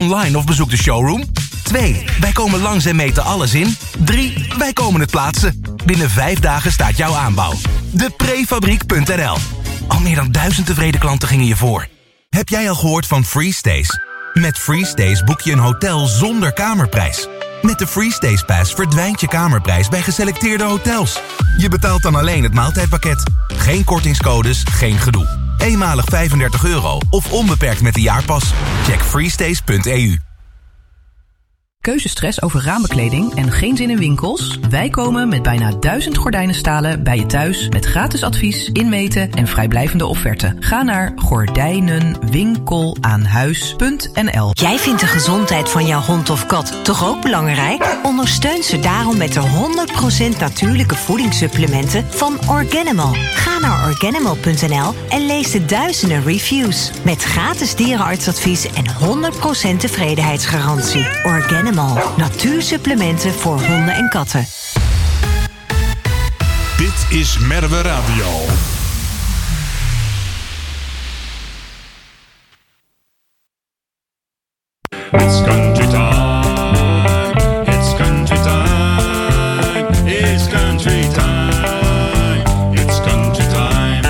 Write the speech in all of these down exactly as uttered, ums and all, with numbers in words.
online of bezoek de showroom. twee. Wij komen langs en meten alles in. drie. Wij komen het plaatsen. Binnen vijf dagen staat jouw aanbouw. De Prefabriek punt n l. Al meer dan duizend tevreden klanten gingen je voor. Heb jij al gehoord van FreeStays? Met FreeStays boek je een hotel zonder kamerprijs. Met de FreeStays Pass verdwijnt je kamerprijs bij geselecteerde hotels. Je betaalt dan alleen het maaltijdpakket. Geen kortingscodes, geen gedoe. Eenmalig vijfendertig euro of onbeperkt met de jaarpas. Check freestays punt e u. Keuzestress over raambekleding en geen zin in winkels? Wij komen met bijna duizend gordijnenstalen bij je thuis met gratis advies, inmeten en vrijblijvende offerte. Ga naar gordijnenwinkelaanhuis punt n l. Jij vindt de gezondheid van jouw hond of kat toch ook belangrijk? Ondersteun ze daarom met de honderd procent natuurlijke voedingssupplementen van Organimal. Ga naar organimal punt n l en lees de duizenden reviews. Met gratis dierenartsadvies en honderd procent tevredenheidsgarantie. Organimal. Natuursupplementen voor honden en katten. Dit is Merwe Radio. It's country time. It's country time. It's country time. It's country time.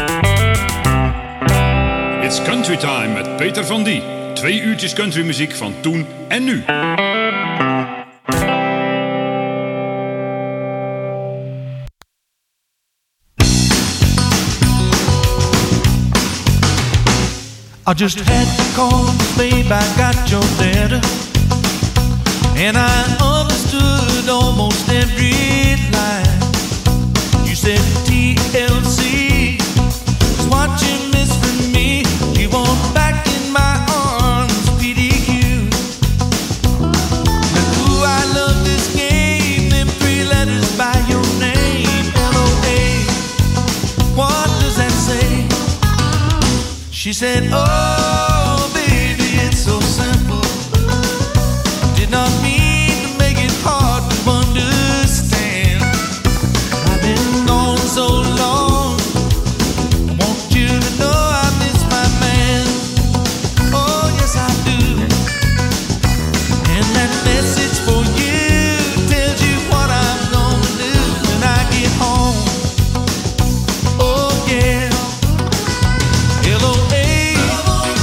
It's country time met Peter van Die. Twee uurtjes countrymuziek van toen en nu. I just had to call, babe, I got your letter. And I understood almost every line. You said T L C is what you miss from me. You want back in my arms, P D Q. Now do I love this game, them three letters by your name, L O A. What does that say? She said, oh, baby, it's so simple. Did not mean to make it hard to understand. I've been gone so long. I want you to know I miss my man. Oh, yes, I do. And that message for you tells you what I'm gonna do when I get home. Oh, yeah. L O A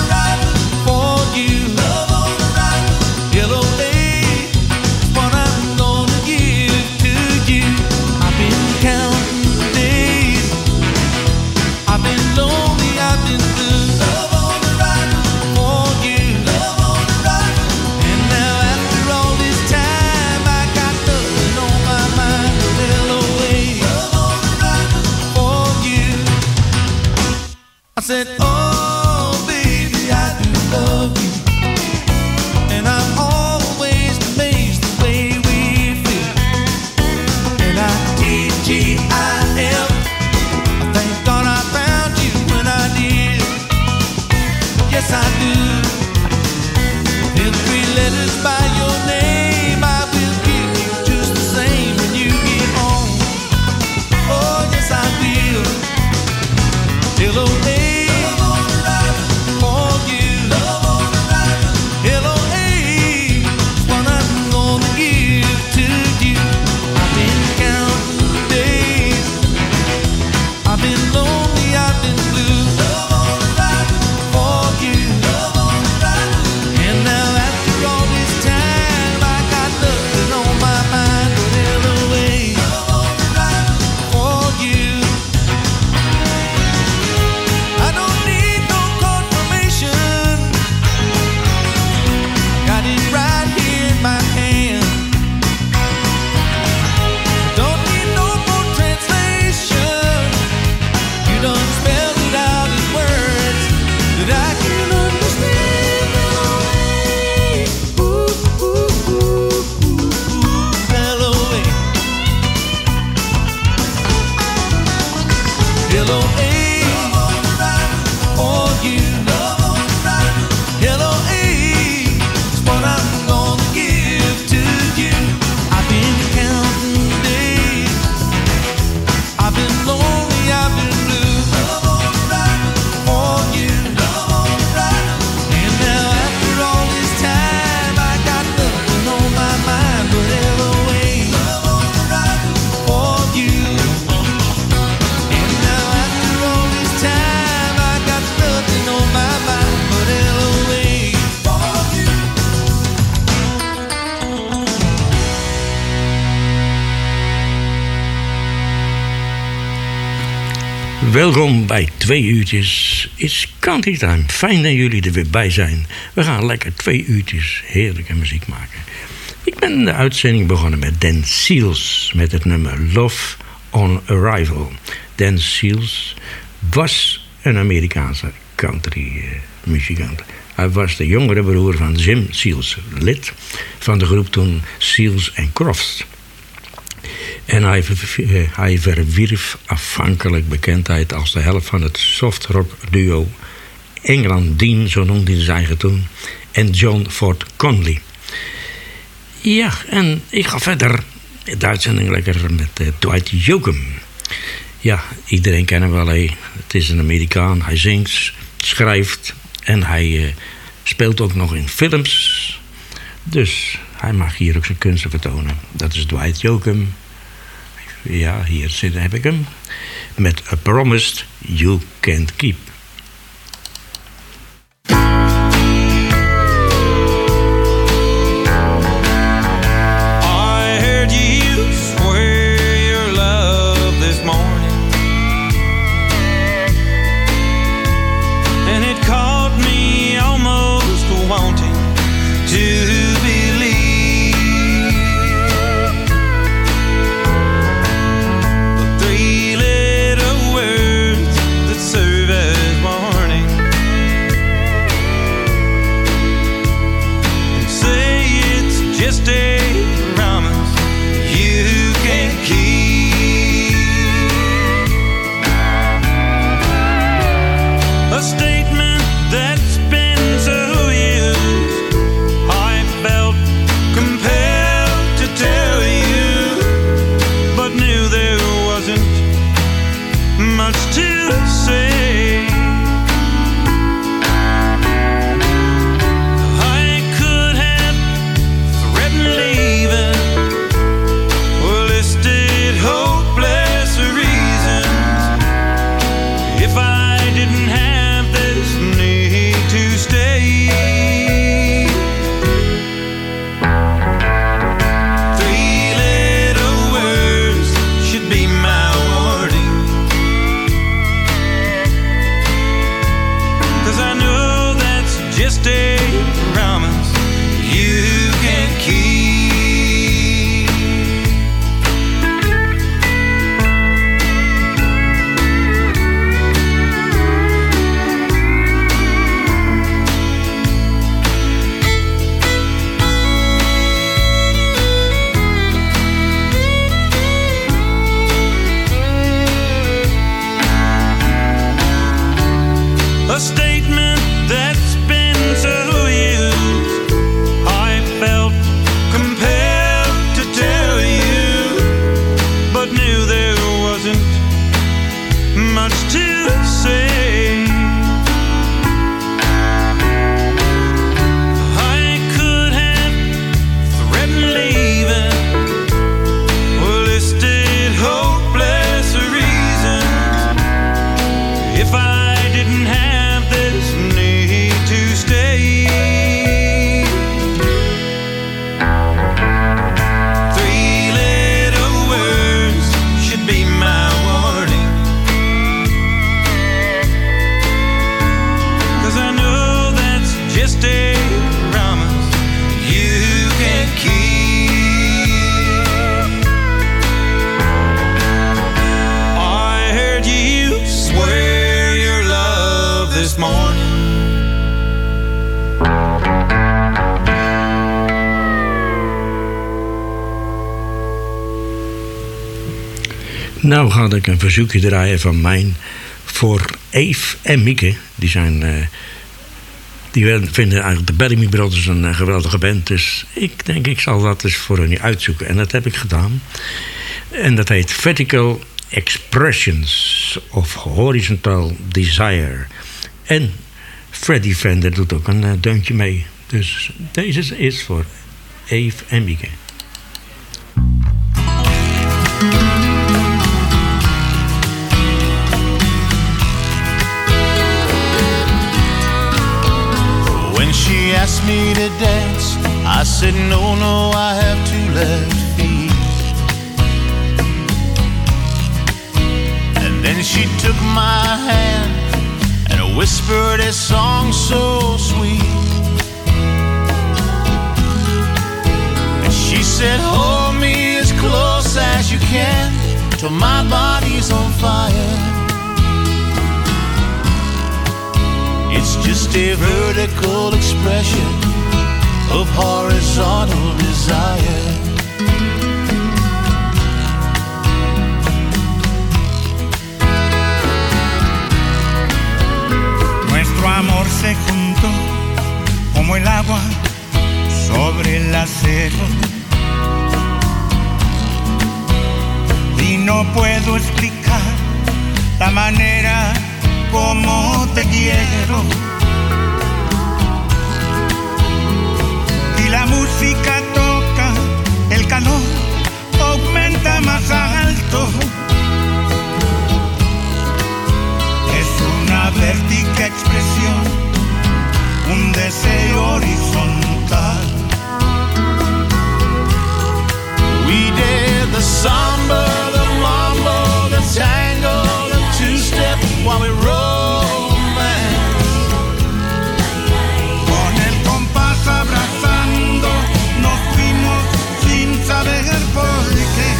Welkom bij twee uurtjes is Country Time. Fijn dat jullie er weer bij zijn. We gaan lekker twee uurtjes heerlijke muziek maken. Ik ben de uitzending begonnen met Dan Seals met het nummer Love on Arrival. Dan Seals was een Amerikaanse country uh, muzikant. Hij was de jongere broer van Jim Seals, lid van de groep toen Seals and Crofts. En hij, hij verwierf afhankelijk bekendheid als de helft van het softrock duo England Dean, zo noemde hij zijn eigen toen, en John Ford Conley. Ja, en ik ga verder. De uitzending lekker met uh, Dwight Yoakam. Ja, iedereen kent hem wel. Hey. Het is een Amerikaan. Hij zingt, schrijft en hij uh, speelt ook nog in films. Dus hij mag hier ook zijn kunsten vertonen. Dat is Dwight Yoakam. Ja, hier zit, heb ik hem. Met A Promise You Can't Keep. Nou ga ik een verzoekje draaien van mijn voor Eve en Mieke. Die zijn, uh, die vinden eigenlijk de Bellamy Brothers een uh, geweldige band. Dus ik denk ik zal dat eens voor hen uitzoeken. En dat heb ik gedaan. En dat heet Vertical Expressions of Horizontal Desire. En Freddy Fender doet ook een uh, deuntje mee. Dus deze is voor Eve en Mieke. When she asked me to dance, I said no, no, I have two left feet. And then Then she took my hand and whispered a song so sweet. And she said, hold me as close as you can till my body's on fire. It's just a vertical expression of horizontal desire. Nuestro amor se juntó como el agua sobre el acero. Y no puedo explicar la manera como te quiero. Y la música toca, el calor aumenta más alto. Es una vértica expresión, un deseo horizontal. We did the samba, the mambo, the tango, the two-step while we romance. Con el compás abrazando, nos fuimos sin saber por qué.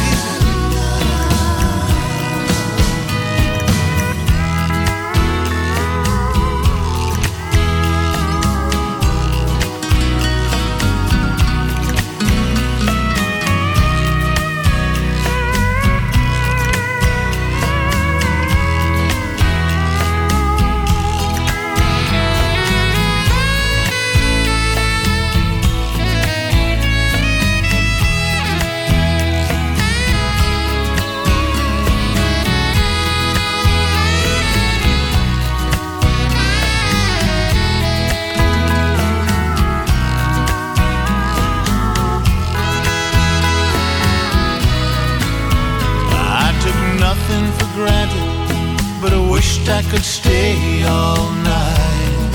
But I wished I could stay all night.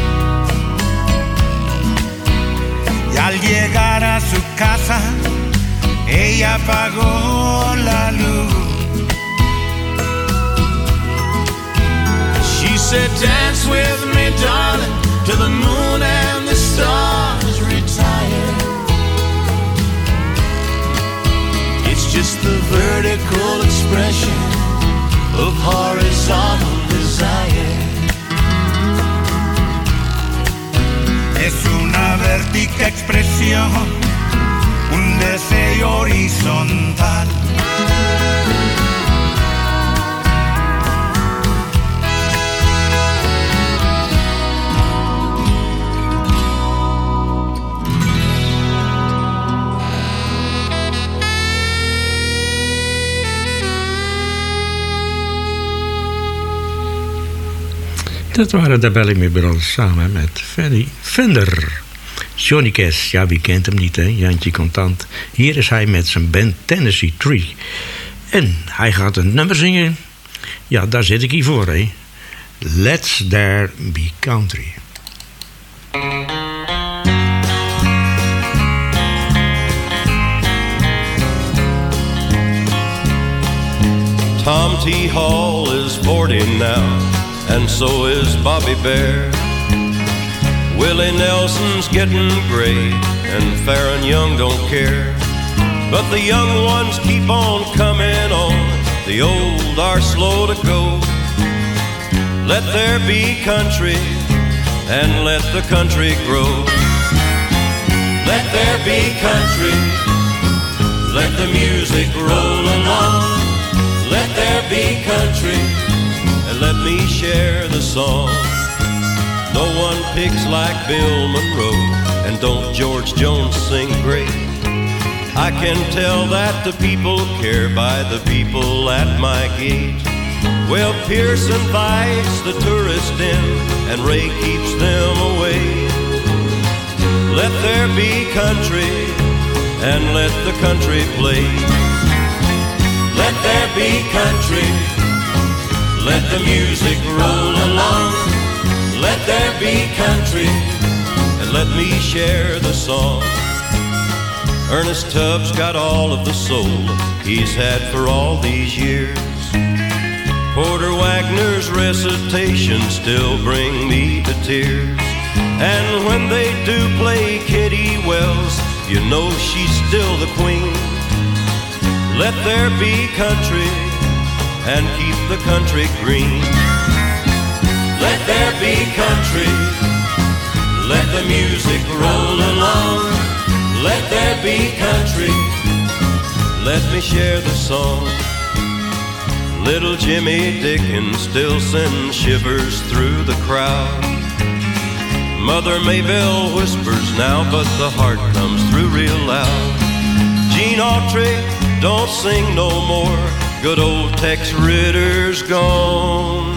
Y al llegar a su casa, ella apagó la luz. She said, dance with me, darling, till the moon and the stars retire. It's just the vertical expression of horizontal desire. Es una vértica expresión, un deseo horizontal. Dat waren de Bellamy Brothers samen met Freddy Fender. Johnny Cash, ja wie kent hem niet hè, Jantje Contant. Hier is hij met zijn band Tennessee Tree. En hij gaat een nummer zingen. Ja, daar zit ik hier voor hè. Let's There Be Country. Tom T. Hall is forty now, and so is Bobby Bear. Willie Nelson's getting gray, and Farron Young don't care. But the young ones keep on coming on, the old are slow to go. Let there be country, and let the country grow. Let there be country, let the music roll along. Let there be country, and let me share the song. No one picks like Bill Monroe, and don't George Jones sing great? I can tell that the people care by the people at my gate. Well, Pierce invites the tourist in, and Ray keeps them away. Let there be country, and let the country play. Let there be country, let the music roll along. Let there be country, and let me share the song. Ernest Tubbs got all of the soul he's had for all these years. Porter Wagner's recitations still bring me to tears. And when they do play Kitty Wells, you know she's still the queen. Let there be country and keep the country green. Let there be country, let the music roll along. Let there be country, let me share the song. Little Jimmy Dickens still sends shivers through the crowd. Mother Maybelle whispers now, but the heart comes through real loud. Gene Autry, don't sing no more, good old Tex Ritter's gone.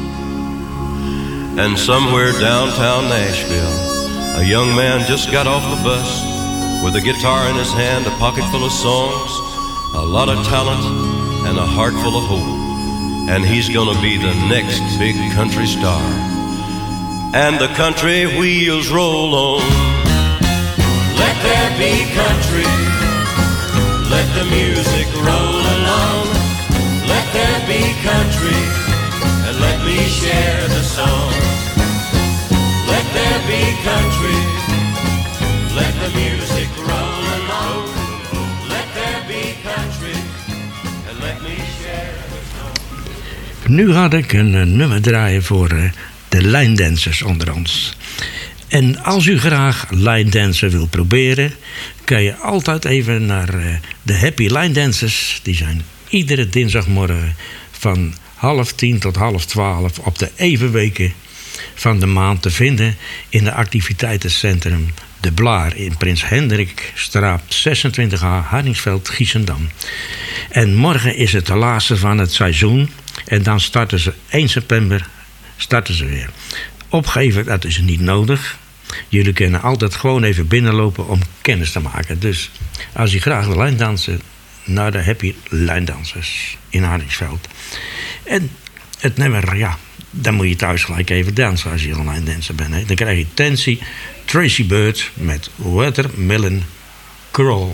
And somewhere downtown Nashville, a young man just got off the bus with a guitar in his hand, a pocket full of songs, a lot of talent, and a heart full of hope. And he's gonna be the next big country star. And the country wheels roll on. Let there be country, let the music roll along. Let there be country, and let me share the song. Let there be country, let the music roll along. Let there be country, and let me share the song. Nu ga ik een uh, nummer draaien voor uh, de lijndancers onder ons. En als u graag lijndancer wil proberen, kan je altijd even naar uh, de Happy Line Dancers. Die zijn iedere dinsdagmorgen van half tien tot half twaalf op de evenweken van de maand te vinden in de activiteitencentrum De Blaar in Prins Hendrikstraat zesentwintig A, Hardingsveld, Giessendam. En morgen is het de laatste van het seizoen en dan starten ze één september starten ze weer. Opgeven, dat is niet nodig. Jullie kunnen altijd gewoon even binnenlopen om kennis te maken. Dus als je graag wil lijndansen, naar de Happy Lijndansers in Hardingsveld. En het nummer, ja, dan moet je thuis gelijk even dansen als je een lijndanser bent. Hè. Dan krijg je Tansy, Tracy Bird met Watermelon Crawl.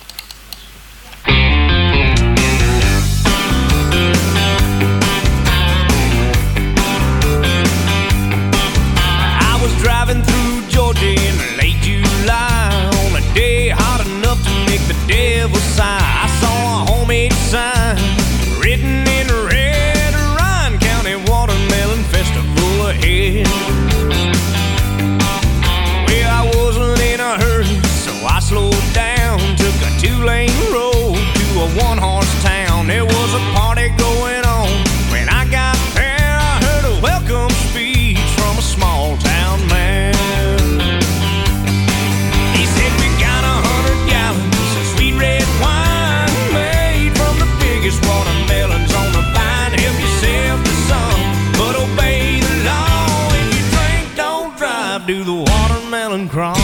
Driving through Georgia in late July on a day hot enough to make the devil sigh. I saw a homemade sign written in red, Ryan County Watermelon Festival ahead. Well, I wasn't in a hurry, so I slowed down, took a two-lane road to a one-horse town. There was a party going on. When I got there, I heard a welcome speech from a small town man. He said, we got a hundred gallons of sweet red wine made from the biggest watermelons on the vine. Help yourself to some, but obey the law. If you drink, don't drive, do the watermelon crawl.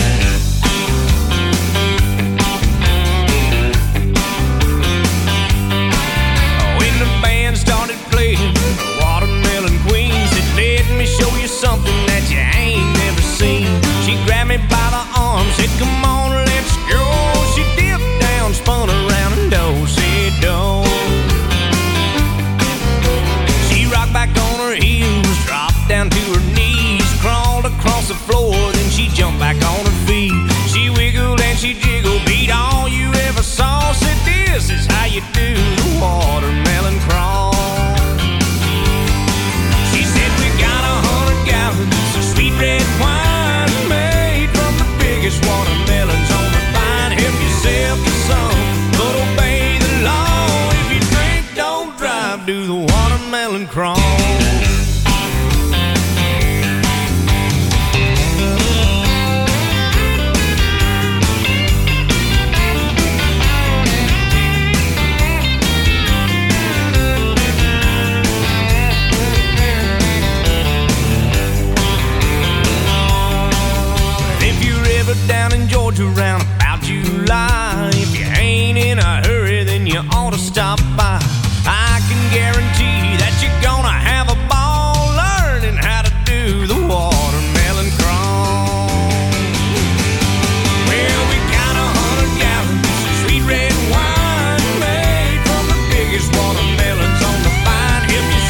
When the band started playing, the Watermelon Queen said, let me show you something that you ain't never seen. She grabbed me by the arm, said, come on, let's go. She dipped down, spun around and do-si-do. She rocked back on her heels, dropped down to her knees, crawled across the floor, then she jumped back on her feet. She wiggled and she jiggled, beat all you ever saw. Said, this is how you do the watermelon crawl. She said, we got a hundred gallons of sweet red wine made from the biggest watermelons on the vine. Help yourself to some, but obey the law. If you drink, don't drive, do the watermelon crawl. Down in Georgia around about July, if you ain't in a hurry, then you ought to stop by. I can guarantee that you're gonna have a ball learning how to do the watermelon crawl. Well, we got a hundred gallons of sweet red wine made from the biggest watermelons on the vine. Help you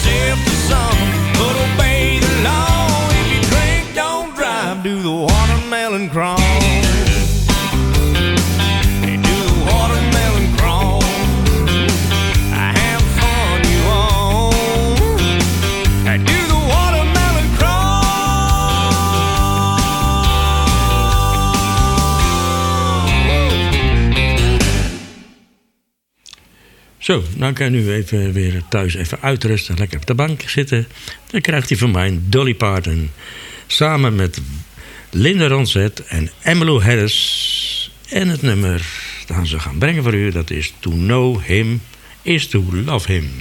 Zo, nou kan u even weer thuis even uitrusten. Lekker op de bank zitten. Dan krijgt hij van mij Dolly Parton. Samen met Linda Ronstadt en Emmylou Harris. En het nummer dat ze gaan brengen voor u, dat is To Know Him is To Love Him.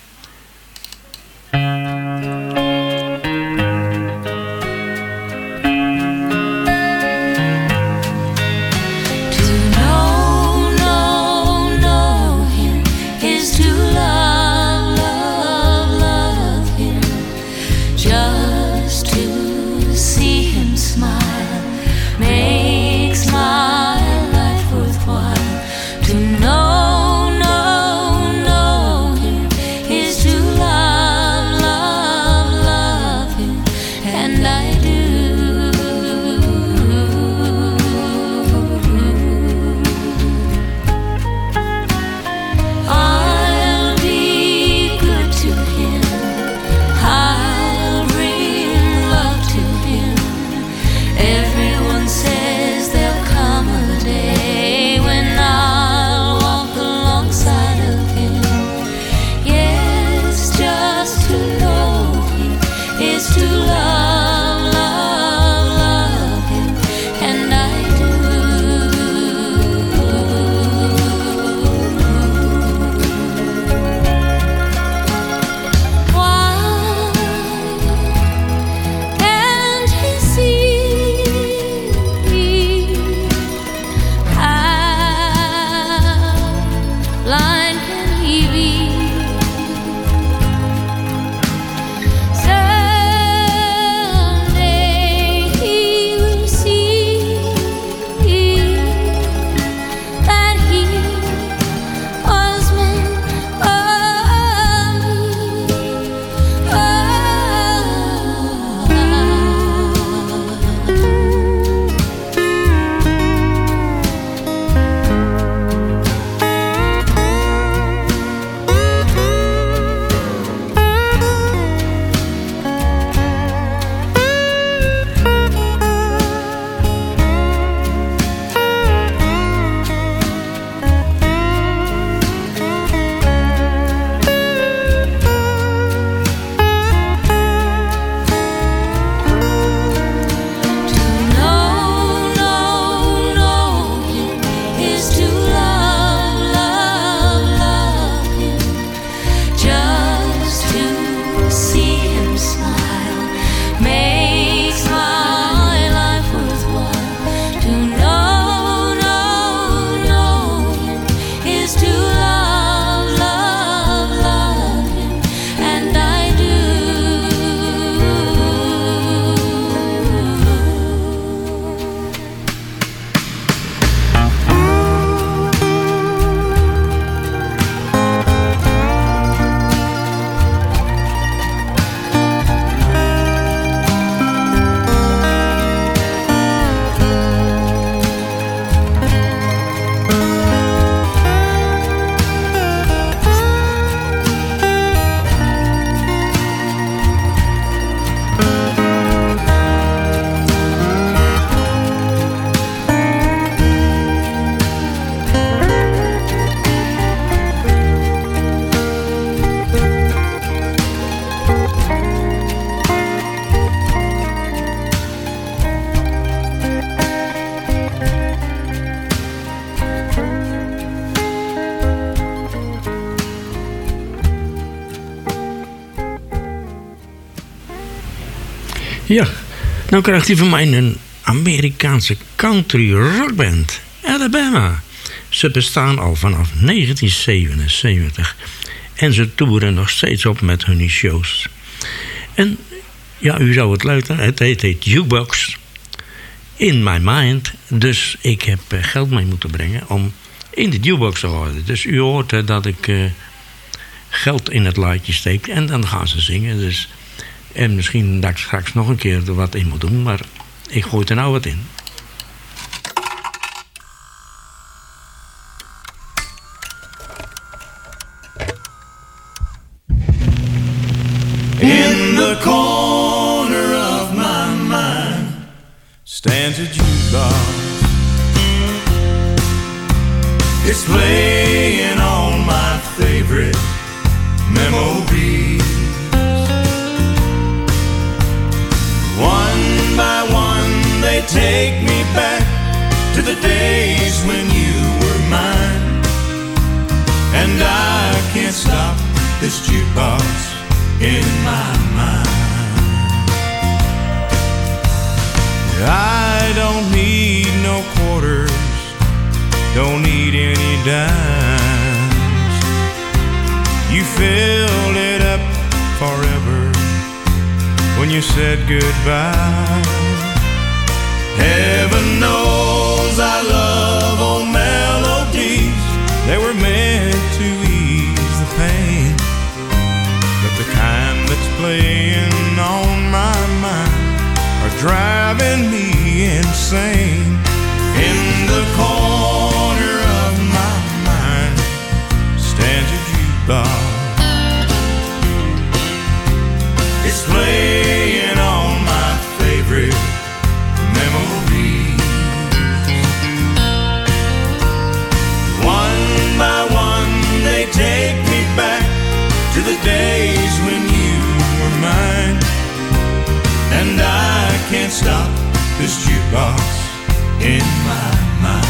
Ja, nou krijgt hij van mij een Amerikaanse country rockband, Alabama. Ze bestaan al vanaf negentien zevenenzeventig en ze toeren nog steeds op met hun shows. En ja, u zou het luisteren, het heet, heet Jukebox in My Mind. Dus ik heb geld mee moeten brengen om in de jukebox te horen. Dus u hoort uh, dat ik uh, geld in het laadje steek en dan gaan ze zingen. Dus, en misschien dat ik straks nog een keer er wat in moet doen, maar ik gooi er nou wat in. In the corner of my mind stands a jukebox. It's playing on my favorite memories. One by one they take me back to the days when you were mine. And I can't stop this jukebox in my mind. I don't need no quarters, don't need any dimes. You filled it up forever when you said goodbye. Heaven knows I love old melodies. They were meant to ease the pain, but the kind that's playing on my mind are driving me insane. In the corner of my mind stands a jukebox. It's playing all my favorite memories. One by one they take me back to the days when you were mine. And I can't stop this jukebox in my mind.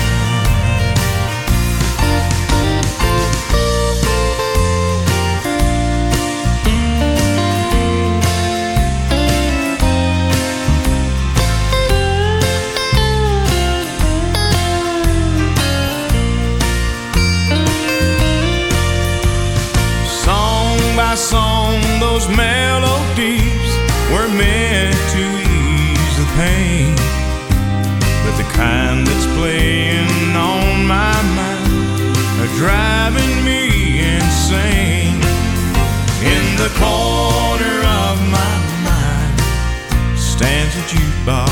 Song by song, those melodies were meant to ease the pain, but the kind that's playing on my mind are driving me insane. In the corner of my mind stands a jukebox,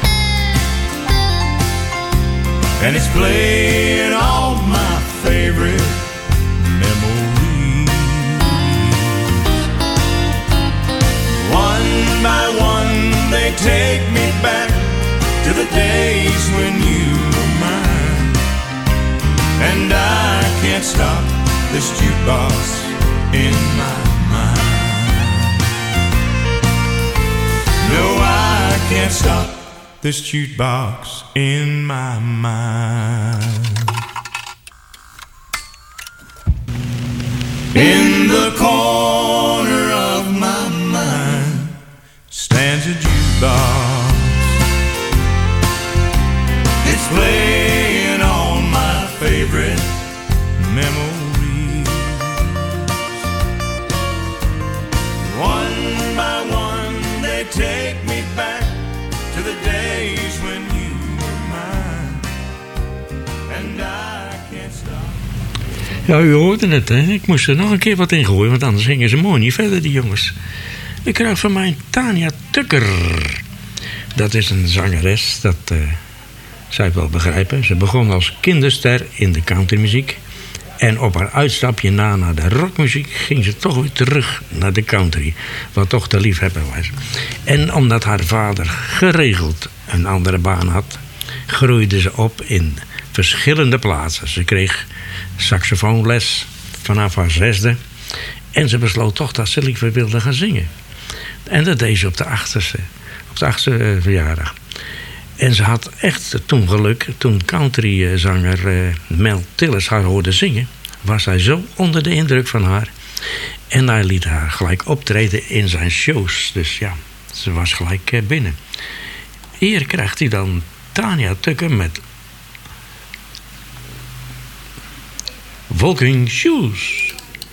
and it's playing all my favorite memories. One by one they take me back to the days when you were mine. And I can't stop this jukebox in my mind. No, I can't stop this jukebox in my mind. In the corner of my mind stands a jukebox. It's playing all my favorite memories. One by one they take me back to the days when you were mine. And I can't stop. Ja, u hoorde het, hè? Ik moest er nog een keer wat in gooien, want anders gingen ze mooi niet verder, die jongens. Ik krijg van mij Tanya Tucker. Dat is een zangeres, dat uh, zou je wel begrijpen. Ze begon als kinderster in de countrymuziek. En op haar uitstapje na naar de rockmuziek ging ze toch weer terug naar de country. Wat toch de liefhebber was. En omdat haar vader geregeld een andere baan had, groeide ze op in verschillende plaatsen. Ze kreeg saxofoonles vanaf haar zesde. En ze besloot toch dat ze liever wilde gaan zingen. En dat deed ze op de achterste, op de achtste verjaardag. En ze had echt toen geluk, toen countryzanger uh, Mel Tillis haar hoorde zingen, was hij zo onder de indruk van haar. En hij liet haar gelijk optreden in zijn shows. Dus ja, ze was gelijk uh, binnen. Hier krijgt hij dan Tanya Tucker met Walking Shoes.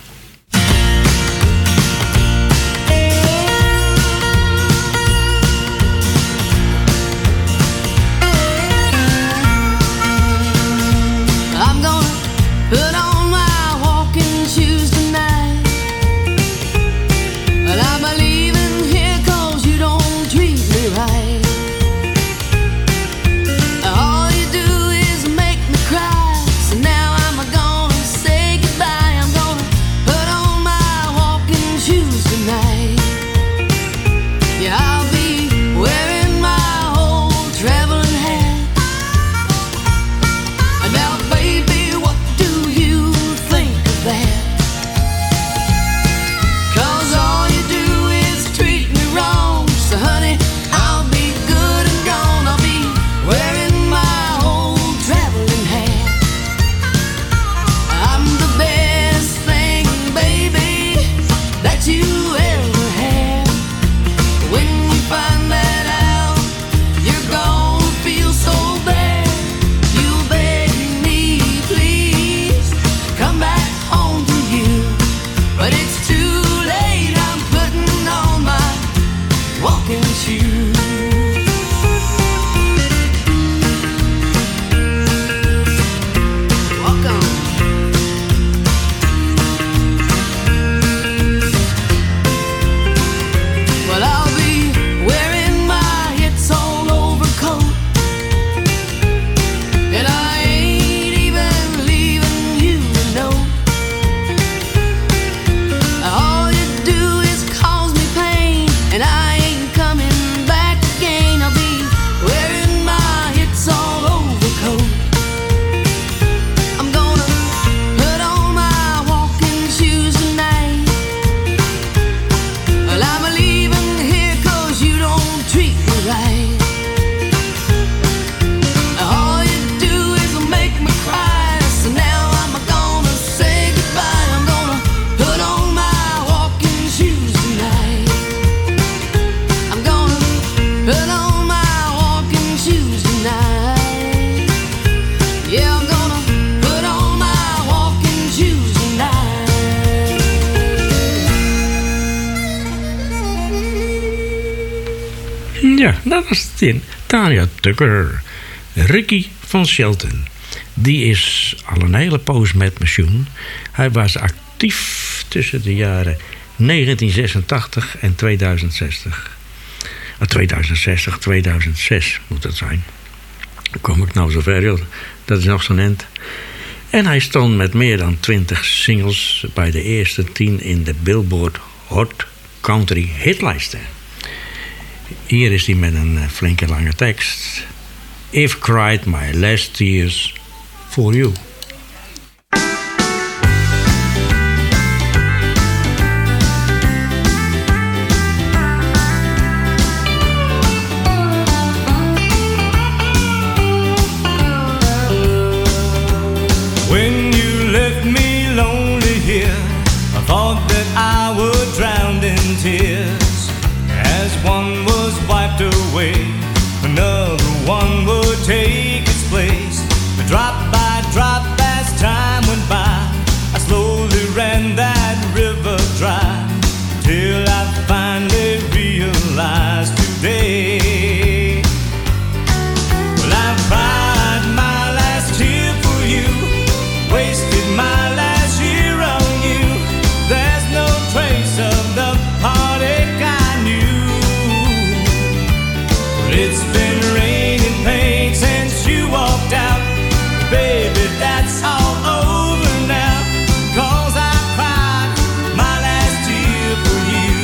Put on my walking shoes tonight. Well, I believe in here 'cause you don't treat me right. All you do is make me cry. So now I'm gonna say goodbye. I'm gonna Ja, dat was het in. Tanya Tucker. Ricky van Shelton. Die is al een hele poos met pensioen. Hij was actief tussen de jaren negentien zesentachtig en tweeduizend zestig. Uh, tweeduizend zestig, tweeduizend zes moet dat zijn. Dan kom ik nou zover, joh. Dat is nog zo'n end. En hij stond met meer dan twintig singles bij de eerste tien in de Billboard Hot Country hitlijsten. Hier is hij met een flinke lange tekst. I've cried my last tears for you. When you left me lonely here, I thought that I would drown in tears. As one was wiped away, another one would take its place. Drop by drop as time went by, I slowly ran that river dry, till I finally realized today. Well, I cried my last tear for you, wasted my last year on you. There's no trace of the heartache I knew. Well, it's been raining pain since you walked out. Baby, that's all over now, 'cause I cried my last tear for you.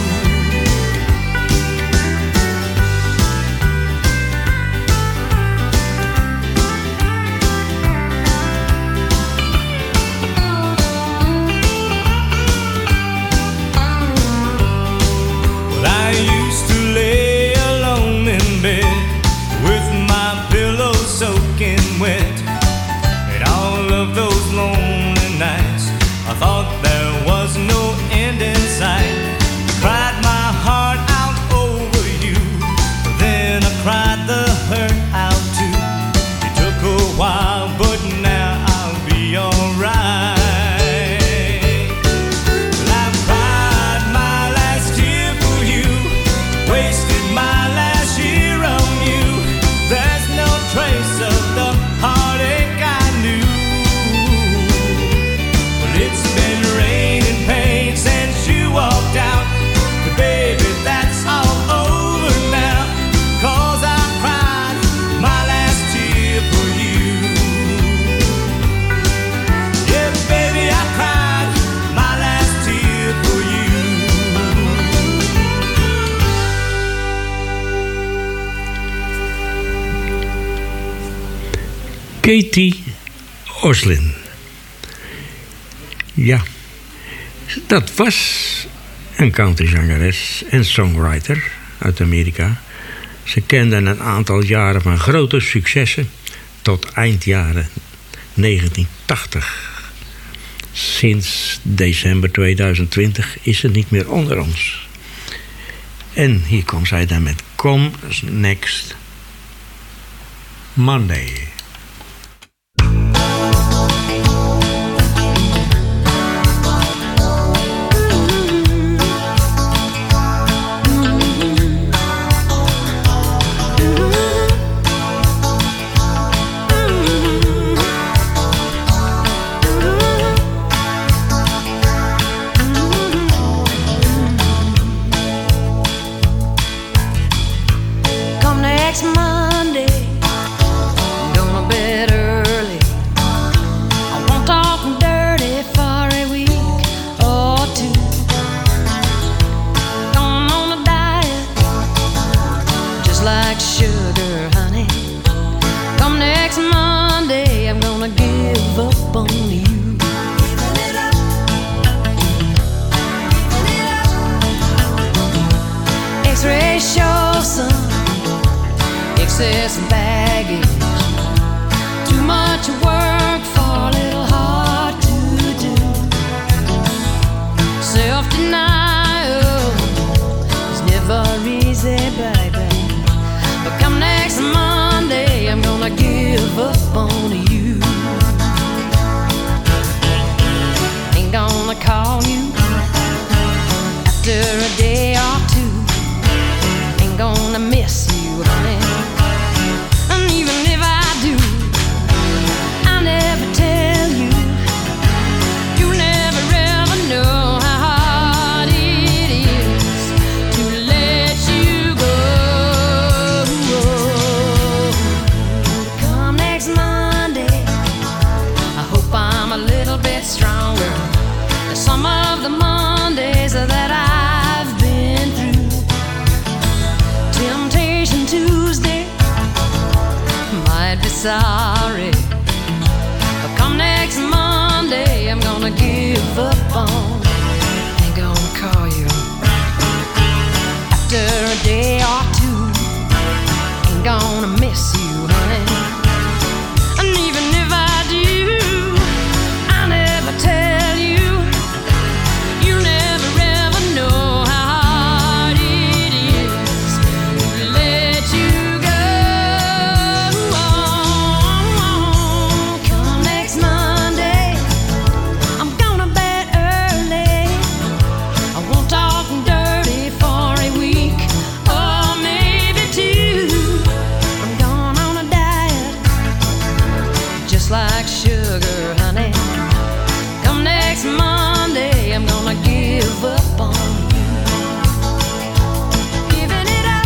Well, I used to lay alone in bed with my pillow soaking wet. And all of those lonely nights, I thought there was no end in sight. Cried my heart out over you, then I cried the hurt out too. It took a while, but now I'll be alright. Well, I cried my last tear for you, wasted my last year on you. There's no trace of the heartache I knew. Well, it's been raining pain since you walked out. But baby, that's all over now, 'cause I cried my last tear for you. Yeah, baby, I cried my last tear for you. Katie Oslin. Ja, dat was een countryzangeres en songwriter uit Amerika. Ze kende een aantal jaren van grote successen tot eind jaren negentien tachtig. Sinds december tweeduizend twintig is ze niet meer onder ons. En hier komt zij dan met Come Next Monday. Come next Monday, don't sorry. But come next Monday, I'm gonna give up on. Ain't gonna call you after a day or two. Ain't gonna miss you, honey. And even if I do, I'll never tell you. You never ever know how hard it is to let you go. Come next Monday, I'm gonna bed early. I won't talk dirty for a week or maybe two. I'm going on a diet, just like sugar, honey. Come next Monday, I'm gonna give up on you. Giving it up.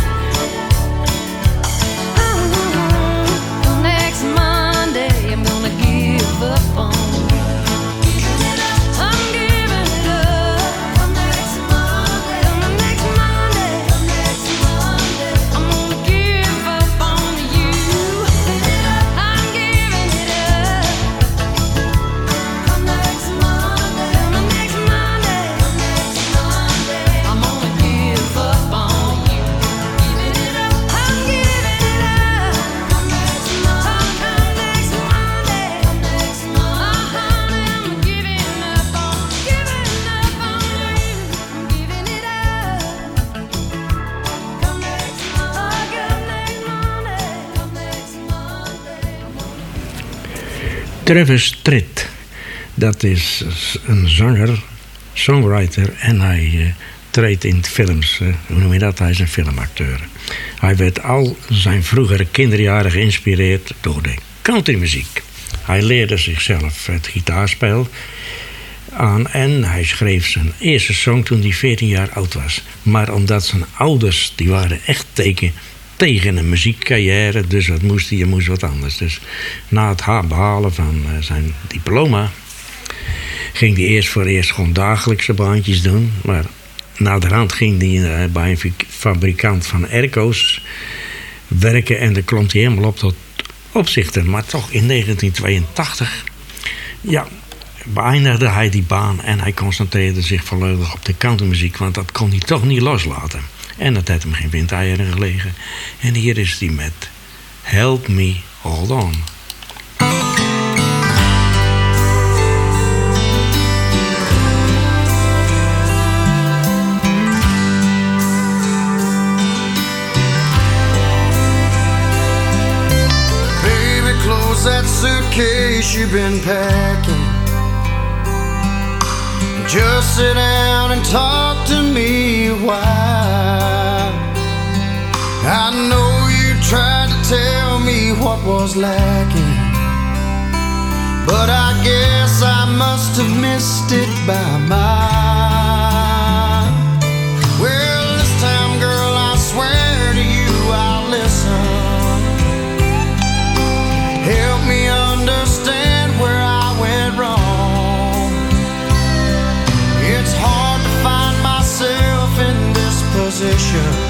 Uh-huh. Come next Monday, I'm gonna give up on you. I'm giving it up. Come next Monday. Come next Monday. Come next Monday. I'm gonna give up on you. I'm giving it up. Come next Monday. Come next Monday. Come next Monday. I'm gonna give up on you. Giving it up. I'm giving it up. Come next Monday. Come next Monday. Come next Monday. I'm giving up on, giving up on you. I'm giving it up. Come next Monday. Come next Monday. Come next Monday. Travis Tritt, dat is een zanger, songwriter en hij uh, treedt in films. Uh, hoe noem je dat? Hij is een filmacteur. Hij werd al zijn vroegere kinderjaren geïnspireerd door de countrymuziek. Hij leerde zichzelf het gitaarspel aan en hij schreef zijn eerste song toen hij veertien jaar oud was. Maar omdat zijn ouders, die waren echt teken tegen een muziekcarrière, dus wat moest hij, je moest wat anders. Dus na het ha- behalen van uh, zijn diploma ging hij eerst voor eerst gewoon dagelijkse baantjes doen. Maar naderhand ging hij uh, bij een fi- fabrikant van airco's werken en dan klom hij helemaal op tot opzichter. Maar toch in negentien tweeëntachtig, ja, beëindigde hij die baan en hij concentreerde zich volledig op de countrymuziek, want dat kon hij toch niet loslaten. En dat had hem geen windeieren gelegen. En hier is hij met Help Me Hold On. Baby, close that suitcase you've been packing. Just sit down and talk to me a while. I know you tried to tell me what was lacking, but I guess I must have missed it by mile. Well, this time, girl, I swear to you I'll listen. Help me understand where I went wrong. It's hard to find myself in this position.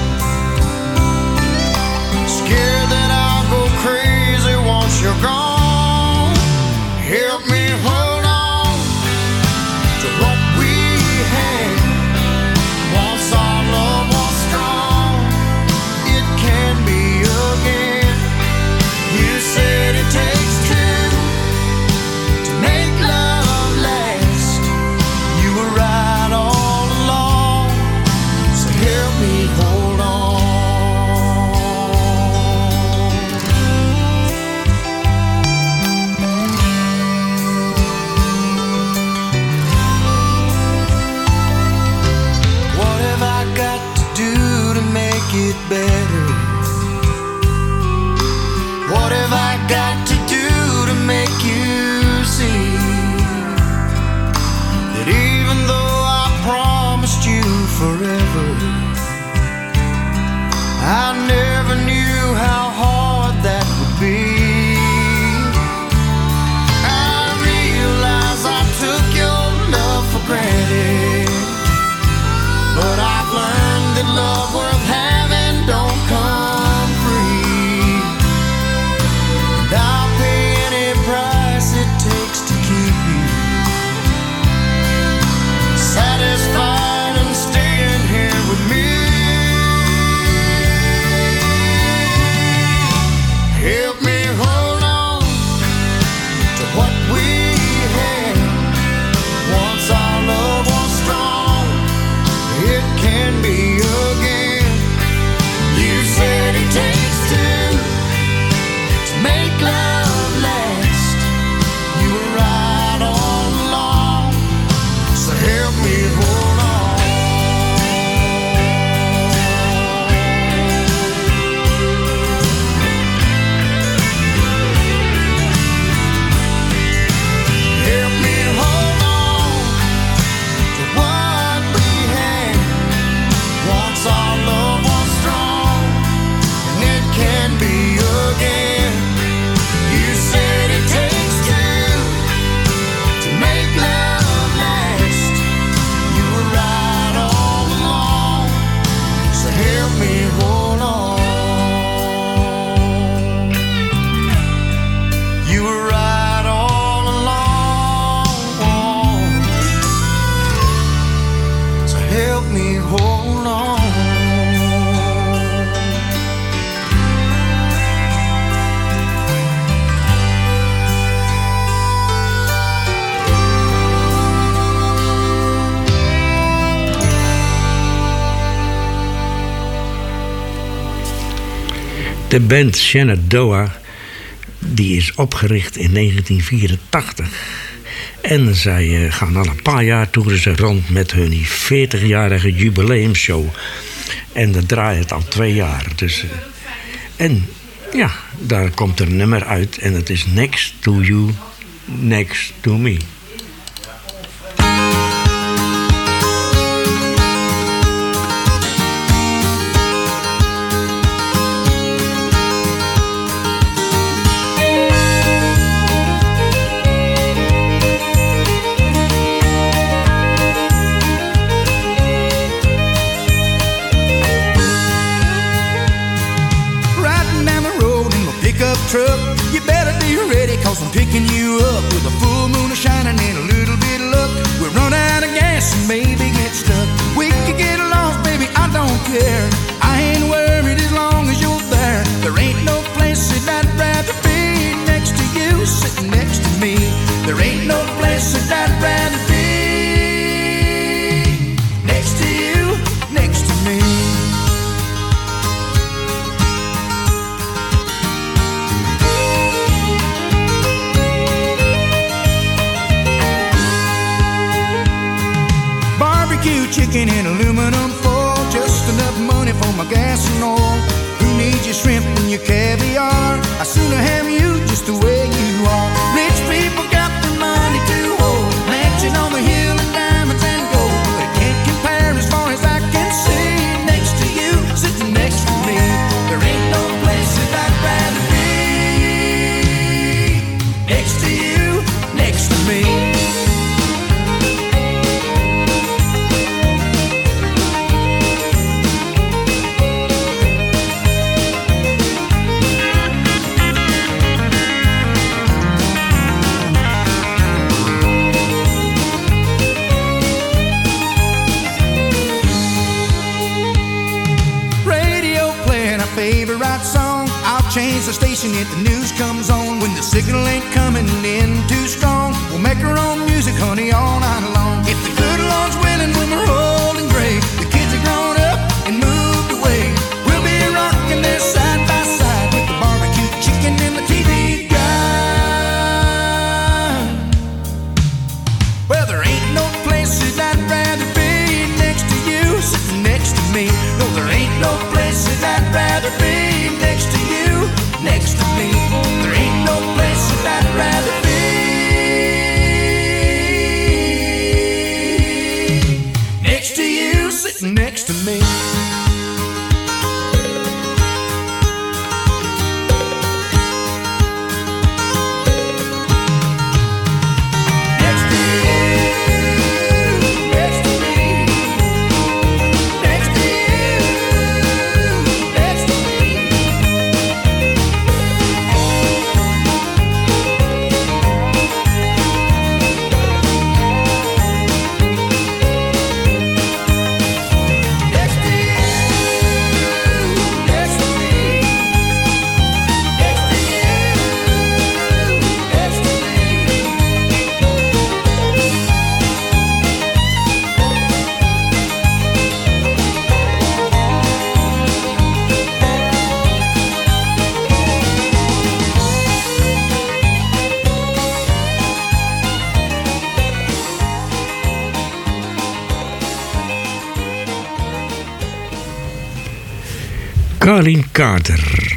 Scared that I'll go crazy once you're gone. Help me hold on to what we De band Shenandoah, die is opgericht in negentien vierentachtig. En zij gaan al een paar jaar toeren ze rond met hun veertigjarige jubileumshow. En dat draait het al twee jaar. Dus, en ja, daar komt er een nummer uit. En dat is Next to You, Next to Me. Truck, you better be ready, cause I'm picking you up with a full moon shining and a little bit of luck. We'll run out of gas and maybe get stuck. We could get lost, baby, I don't care. I ain't worried as long as you're there. There ain't no place that I'd rather be next to you, sitting next to me. There ain't no place that I'd rather be next to you, next to me. Chicken in aluminum foil, just enough money for my gas and oil. Who needs your shrimp and your caviar? I'd sooner have you just the way you are. Rich people got their money to hold, mansion on the hill and diamonds and gold. But it can't compare as far as I can see. Next to you, sitting next to me. There ain't no place that I'd rather be. Next to you, next to me. Change the station if the news comes on. When the signal ain't coming in too strong, we'll make our own music, honey, all night long. If the good Lord's willing, when we're old and gray, the kids are grown up and moved away, we'll be rocking there side by side with the barbecue chicken and the T V guide. Well, there ain't no place that I'd rather be next to you, sitting next to me. No, there ain't no place that I'd rather be next to you, next to me. There ain't no place that I'd rather be next to you, sitting next to me. Carleen Carter.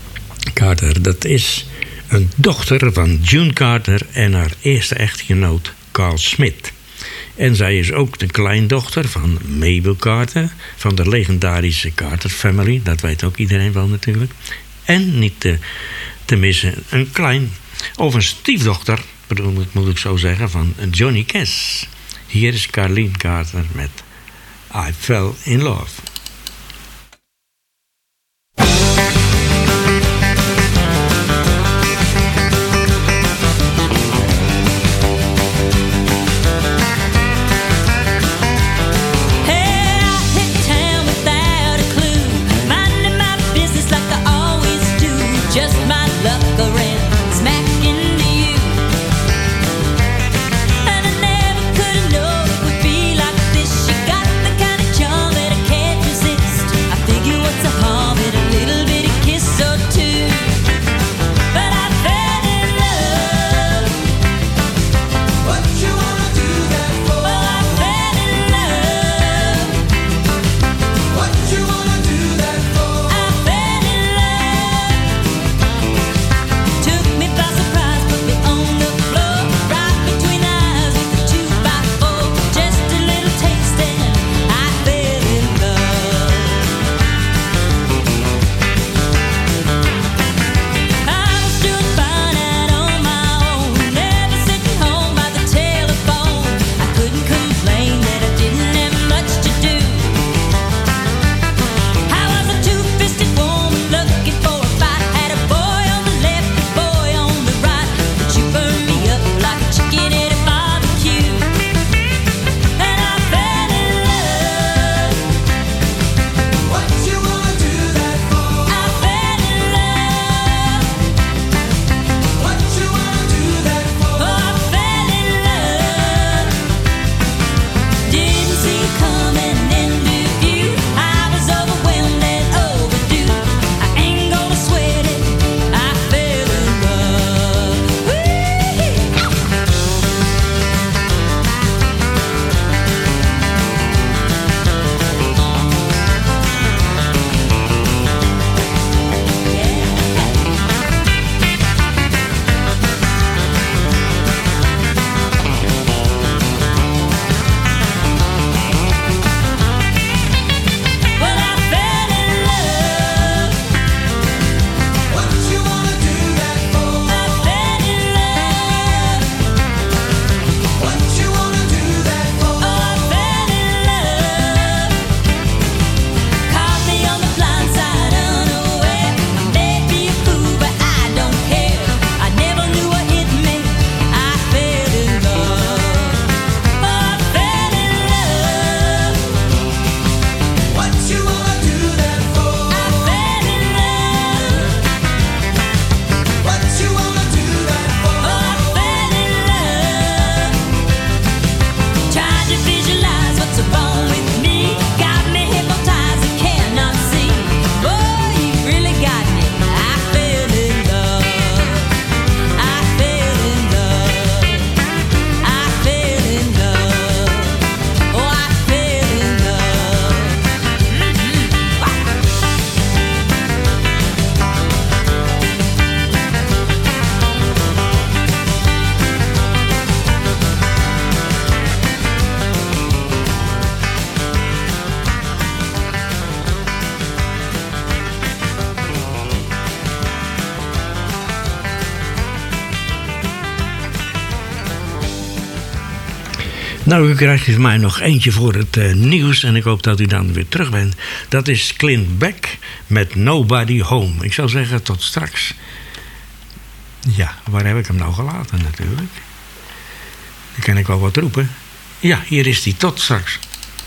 Carter, dat is een dochter van June Carter en haar eerste echtgenoot Carl Smith. En zij is ook de kleindochter van Mabel Carter, van de legendarische Carter Family. Dat weet ook iedereen wel natuurlijk. En niet te, te missen een klein, of een stiefdochter, bedoel, moet ik zo zeggen, van Johnny Cash. Hier is Carleen Carter met I Fell in Love. And I never could have known it would be like this. You got the kind of charm that I can't Nou, u krijgt van mij nog eentje voor het uh, nieuws en ik hoop dat u dan weer terug bent. Dat is Clint Beck met Nobody Home. Ik zou zeggen, tot straks. Ja, waar heb ik hem nou gelaten natuurlijk? Dan kan ik wel wat roepen. Ja, hier is hij. Tot straks.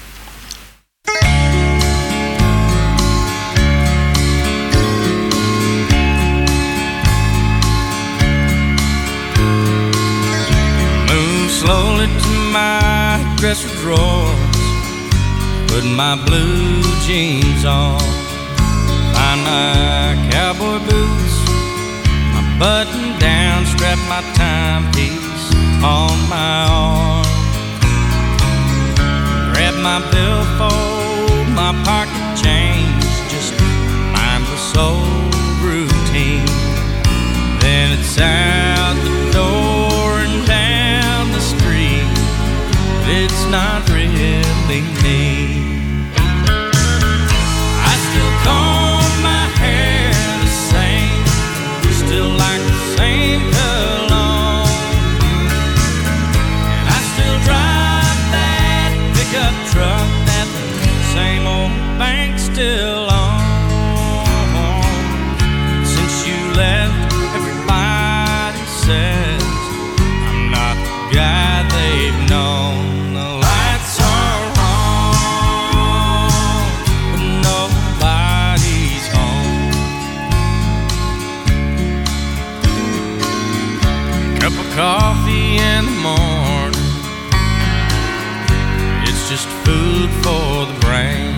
Slowly to my dresser drawers, put my blue jeans on, find my cowboy boots, my button down, strap my timepiece on my arm, grab my billfold, my pocket change, just mindless old routine. Then it's out the door and down the street. It's not really me. I still comb my hair the same, still like the same cologne, and I still drive that pickup truck that the same old bank still owns. Since you left, everybody says I'm not the guy they've known. Coffee in the morning, it's just food for the brain.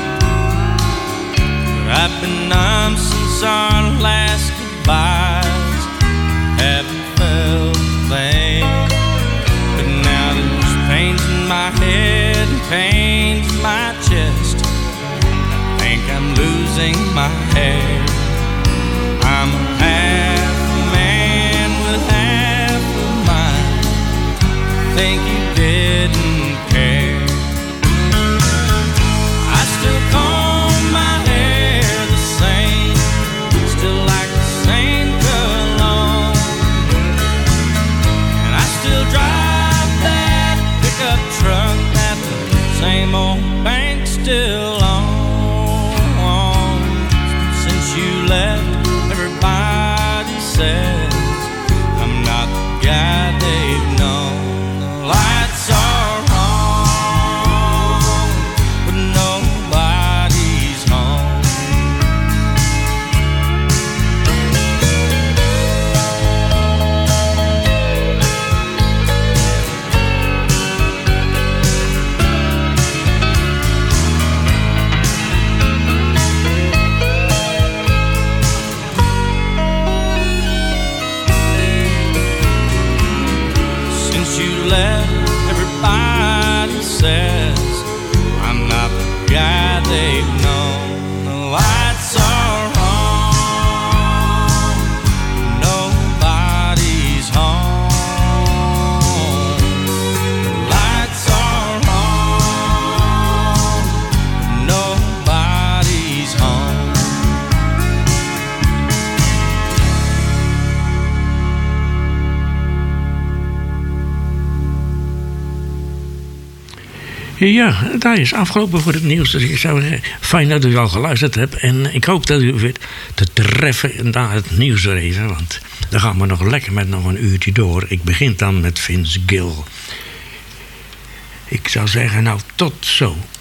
But I've been numb since our last goodbyes, haven't felt a thing. But now there's pains in my head and pains in my chest. I think I'm losing my hair. I'm a half man with half. Think you didn't care. I still comb my hair the same, still like the same cologne, and I still drive that pickup truck that the same old bank still owns. Since you left, everybody says I'm not the guy they've known. Lights are on, but nobody's home. Since you left, everybody says I'm not the guy they've known. The lights are on, nobody's home. The lights are on, nobody's home. Ja, daar is afgelopen voor het nieuws. Dus ik zou zeggen, fijn dat u al geluisterd hebt. En ik hoop dat u weer te treffen na het nieuws er even. Want dan gaan we nog lekker met nog een uurtje door. Ik begin dan met Vince Gill. Ik zou zeggen, nou, tot zo.